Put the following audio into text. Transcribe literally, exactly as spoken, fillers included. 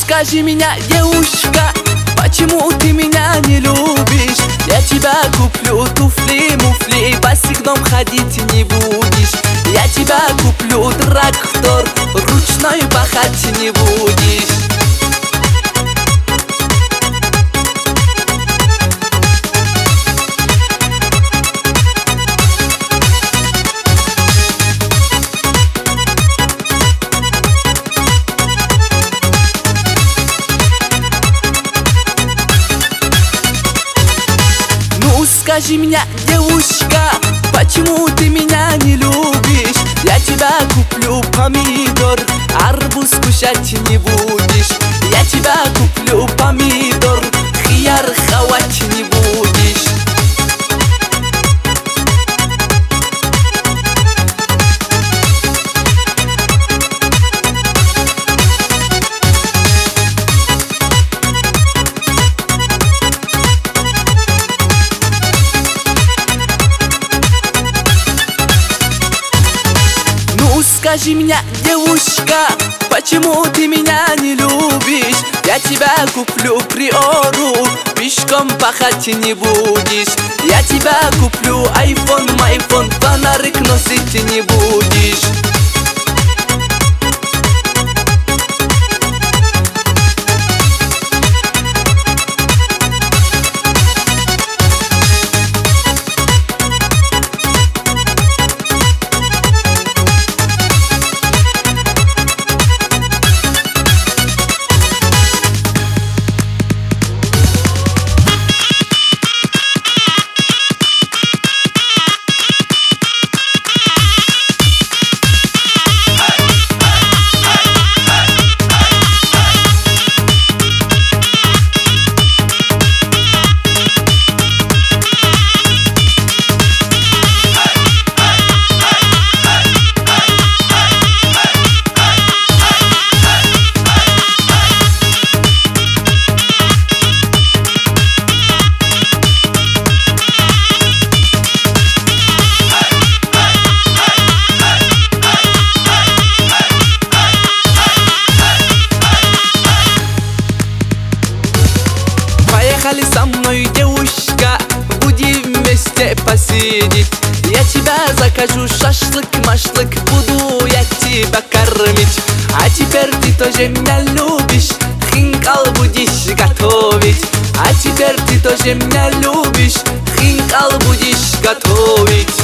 скажи меня, девушка, почему ты меня не любишь? Я тебя куплю туфли, муфли, босиком ходить не будешь. Я тебя куплю трактор, ручной пахать не будешь. Скажи меня, девушка, почему ты меня не любишь? Я тебя куплю помидор, арбуз кушать не будешь. Я тебя куплю помидор, хияр хавать не будешь. Скажи меня, девушка, почему ты меня не любишь? Я тебя куплю приору, пешком пахать не будешь. Я тебя куплю айфон, майфон, фонарик носить не будешь. Поехали со мной, девушка, будем вместе посидеть. Я тебя закажу шашлык, машлык, буду я тебя кормить. А теперь ты тоже меня любишь, хинкал будешь готовить. А теперь ты тоже меня любишь, хинкал будешь готовить.